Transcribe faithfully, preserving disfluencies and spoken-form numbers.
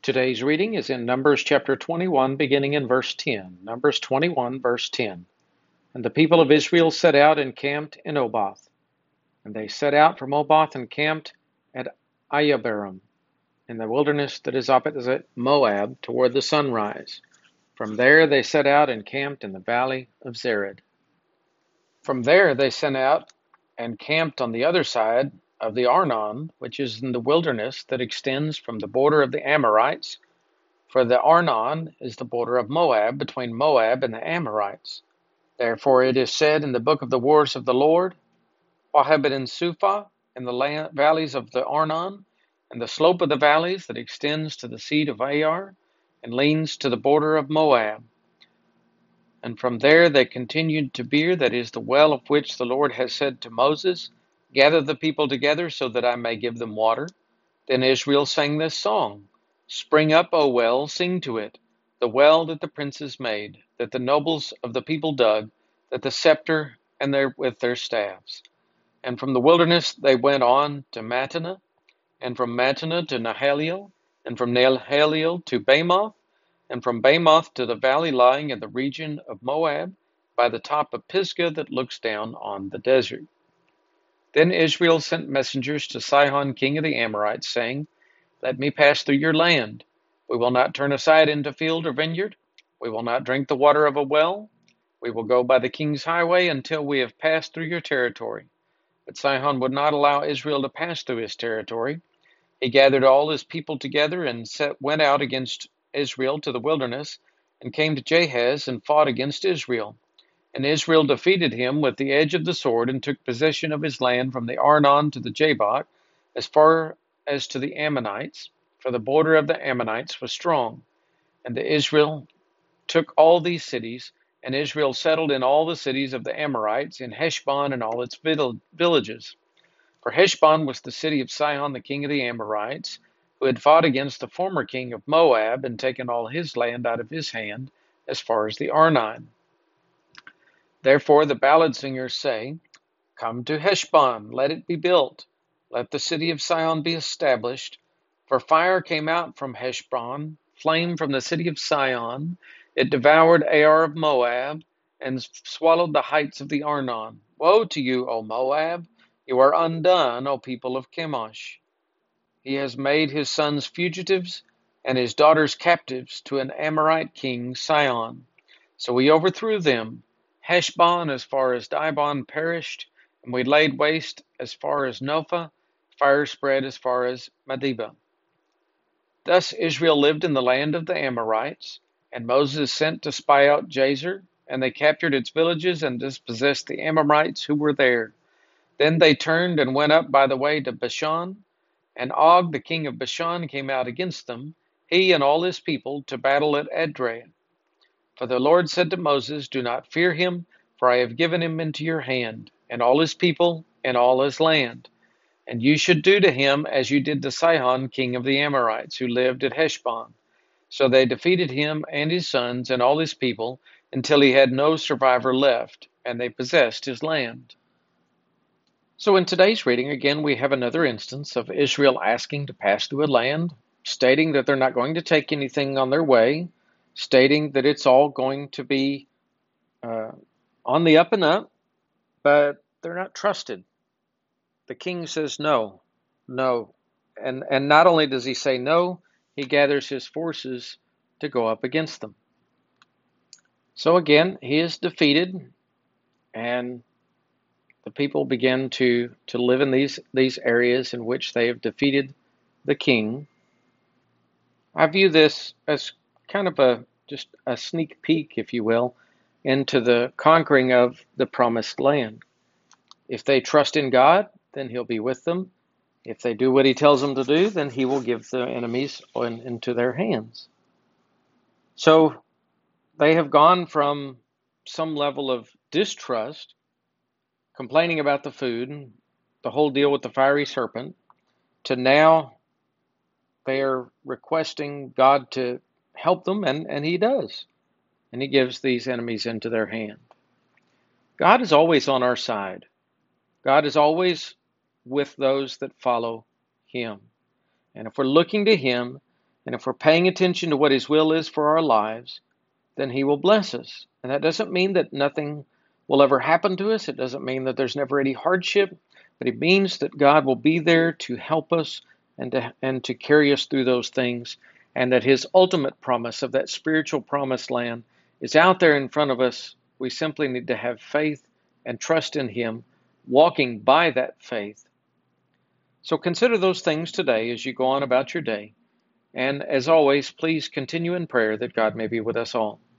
Today's reading is in Numbers chapter twenty-one, beginning in verse ten. Numbers twenty-one, verse ten. And the people of Israel set out and camped in Oboth. And they set out from Oboth and camped at Ayabarim, in the wilderness that is opposite Moab, toward the sunrise. From there they set out and camped in the valley of Zered. From there they set out and camped on the other side of the Arnon, which is in the wilderness that extends from the border of the Amorites. For the Arnon is the border of Moab, between Moab and the Amorites. Therefore it is said in the book of the wars of the Lord, Wahebed and Suphah, in the land, valleys of the Arnon, and the slope of the valleys that extends to the seat of Ar, and leans to the border of Moab. And from there they continued to Beer, that is the well of which the Lord has said to Moses, Gather the people together so that I may give them water. Then Israel sang this song, Spring up, O well, sing to it, the well that the princes made, that the nobles of the people dug, that the scepter and their with their staffs. And from the wilderness they went on to Mattanah, and from Mattanah to Nahaliel, and from Nahaliel to Bamoth, and from Bamoth to the valley lying in the region of Moab, by the top of Pisgah that looks down on the desert. Then Israel sent messengers to Sihon king of the Amorites, saying, Let me pass through your land. We will not turn aside into field or vineyard. We will not drink the water of a well. We will go by the king's highway until we have passed through your territory. But Sihon would not allow Israel to pass through his territory. He gathered all his people together and set, went out against Israel to the wilderness, and came to Jahaz and fought against Israel. And Israel defeated him with the edge of the sword, and took possession of his land from the Arnon to the Jabbok, as far as to the Ammonites, for the border of the Ammonites was strong. And the Israel took all these cities, and Israel settled in all the cities of the Amorites, in Heshbon and all its villages. For Heshbon was the city of Sihon the king of the Amorites, who had fought against the former king of Moab, and taken all his land out of his hand, as far as the Arnon. Therefore the ballad singers say, Come to Heshbon, let it be built, let the city of Sihon be established. For fire came out from Heshbon, flame from the city of Sihon. It devoured Ar of Moab, and swallowed the heights of the Arnon. Woe to you, O Moab! You are undone, O people of Chemosh. He has made his sons fugitives, and his daughters captives to an Amorite king, Sihon. So we overthrew them. Heshbon as far as Dibon perished, and we laid waste as far as Nophah. Fire spread as far as Medeba. Thus Israel lived in the land of the Amorites, and Moses sent to spy out Jazer, and they captured its villages and dispossessed the Amorites who were there. Then they turned and went up by the way to Bashan, and Og, the king of Bashan, came out against them, he and all his people, to battle at Edrei. For the Lord said to Moses, Do not fear him, for I have given him into your hand, and all his people, and all his land. And you should do to him as you did to Sihon, king of the Amorites, who lived at Heshbon. So they defeated him and his sons and all his people, until he had no survivor left, and they possessed his land. So in today's reading, again, we have another instance of Israel asking to pass through a land, stating that they're not going to take anything on their way, stating that it's all going to be uh, on the up and up, but they're not trusted. The king says no, no. And, and not only does he say no, he gathers his forces to go up against them. So again, he is defeated, and the people begin to, to live in these, these areas in which they have defeated the king. I view this as kind of a just a sneak peek, if you will, into the conquering of the promised land. If they trust in God, then he'll be with them. If they do what he tells them to do, then he will give the enemies in, into their hands. So they have gone from some level of distrust, complaining about the food, the whole deal with the fiery serpent, to now they are requesting God to help them, and, and he does. And he gives these enemies into their hand. God is always on our side. God is always with those that follow him. And if we're looking to him, And if we're paying attention to what His will is for our lives, then He will bless us. And that doesn't mean that nothing will ever happen to us. It doesn't mean that there's never any hardship, but it means that God will be there to help us and to, and to carry us through those things, and that His ultimate promise of that spiritual promised land is out there in front of us. We simply need to have faith and trust in Him, walking by that faith. So consider those things today as you go on about your day. And as always, please continue in prayer that God may be with us all.